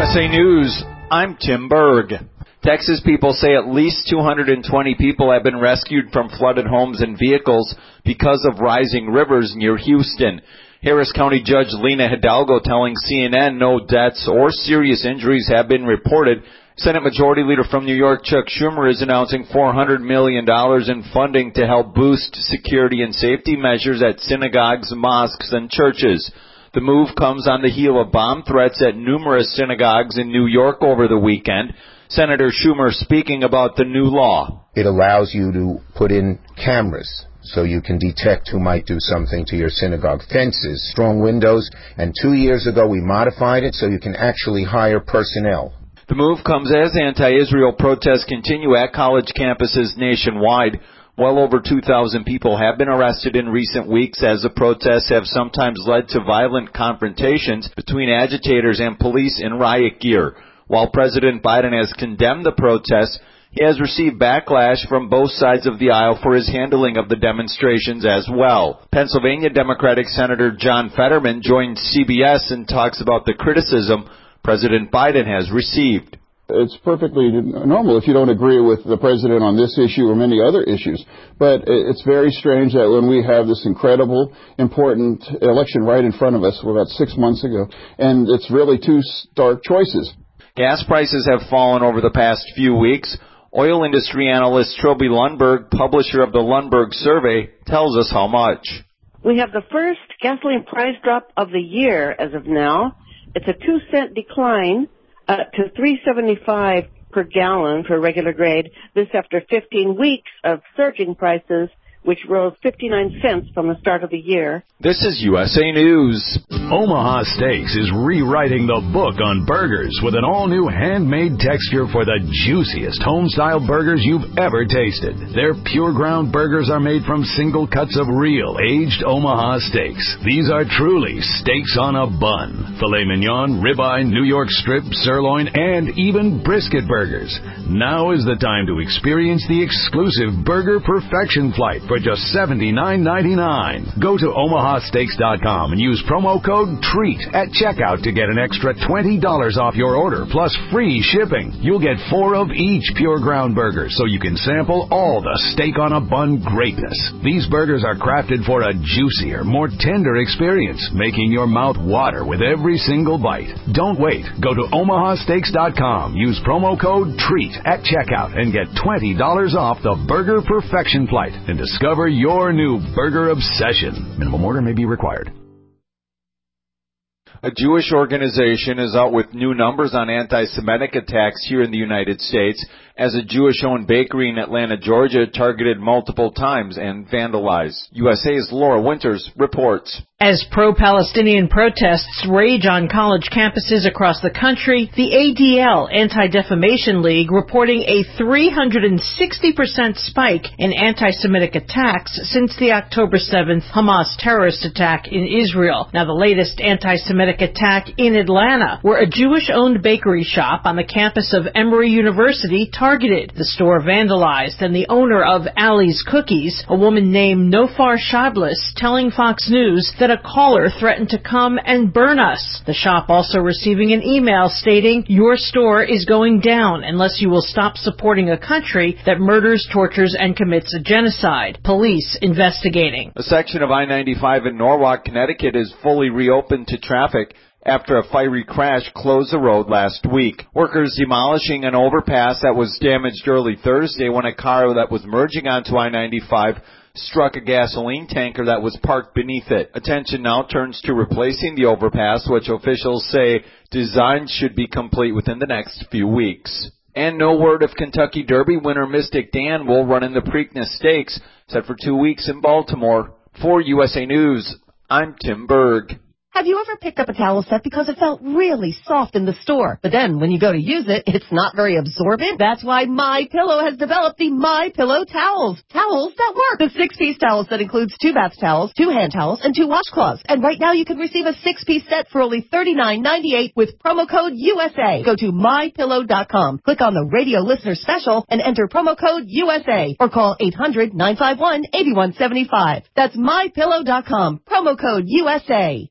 USA News, I'm Tim Berg. Texas people say at least 220 people have been rescued from flooded homes and vehicles because of rising rivers near Houston. Harris County Judge Lena Hidalgo telling CNN no deaths or serious injuries have been reported. Senate Majority Leader from New York, Chuck Schumer, is announcing $400 million in funding to help boost security and safety measures at synagogues, mosques, and churches. The move comes on the heel of bomb threats at numerous synagogues in New York over the weekend. Senator Schumer speaking about the new law. It allows you to put in cameras so you can detect who might do something to your synagogue. Fences, strong windows, and 2 years ago we modified it so you can actually hire personnel. The move comes as anti-Israel protests continue at college campuses nationwide. Well over 2,000 people have been arrested in recent weeks as the protests have sometimes led to violent confrontations between agitators and police in riot gear. While President Biden has condemned the protests, he has received backlash from both sides of the aisle for his handling of the demonstrations as well. Pennsylvania Democratic Senator John Fetterman joined CBS and talks about the criticism President Biden has received. It's perfectly normal if you don't agree with the president on this issue or many other issues. But it's very strange that when we have this incredible, important election right in front of us, about 6 months ago, and it's really two stark choices. Gas prices have fallen over the past few weeks. Oil industry analyst Trilby Lundberg, publisher of the Lundberg Survey, tells us how much. We have the first gasoline price drop of the year as of now. It's a 2-cent decline to $3.75 per gallon for regular grade. This after 15 weeks of surging prices, which rose 59 cents from the start of the year. This is USA News. Omaha Steaks is rewriting the book on burgers with an all-new handmade texture for the juiciest home-style burgers you've ever tasted. Their pure ground burgers are made from single cuts of real aged Omaha steaks. These are truly steaks on a bun. Filet mignon, ribeye, New York strip, sirloin, and even brisket burgers. Now is the time to experience the exclusive Burger Perfection Flight for just $79.99. Go to omahasteaks.com and use promo code TREAT at checkout to get an extra $20 off your order plus free shipping. You'll get 4 of each pure ground burger so you can sample all the steak on a bun greatness. These burgers are crafted for a juicier, more tender experience, making your mouth water with every single bite. Don't wait. Go to omahasteaks.com. Use promo code TREAT at checkout and get $20 off the Burger Perfection Flight and discover your new burger obsession. Minimum order may be required. A Jewish organization is out with new numbers on anti-Semitic attacks here in the United States as a Jewish-owned bakery in Atlanta, Georgia, targeted multiple times and vandalized. USA's Laura Winters reports. As pro-Palestinian protests rage on college campuses across the country, the ADL, Anti-Defamation League, reporting a 360% spike in anti-Semitic attacks since the October 7th Hamas terrorist attack in Israel. Now, the latest anti-Semitic attack in Atlanta, where a Jewish-owned bakery shop on the campus of Emory University targeted. The store vandalized, and the owner of Ali's Cookies, a woman named Nofar Shablis, telling Fox News that a caller threatened to come and burn us. The shop also receiving an email stating, "Your store is going down unless you will stop supporting a country that murders, tortures, and commits a genocide." Police investigating. A section of I-95 in Norwalk, Connecticut is fully reopened to traffic after a fiery crash closed the road last week. Workers demolishing an overpass that was damaged early Thursday when a car that was merging onto I-95 struck a gasoline tanker that was parked beneath it. Attention now turns to replacing the overpass, which officials say design should be complete within the next few weeks. And no word if Kentucky Derby winner Mystic Dan will run in the Preakness Stakes, set for 2 weeks in Baltimore. For USA News, I'm Tim Berg. Have you ever picked up a towel set because it felt really soft in the store, but then when you go to use it, it's not very absorbent? That's why MyPillow has developed the MyPillow towels. Towels that work. The 6-piece towel set includes 2 bath towels, 2 hand towels, and 2 washcloths. And right now you can receive a 6-piece set for only $39.98 with promo code USA. Go to MyPillow.com, click on the radio listener special, and enter promo code USA, or call 800-951-8175. That's MyPillow.com, promo code USA.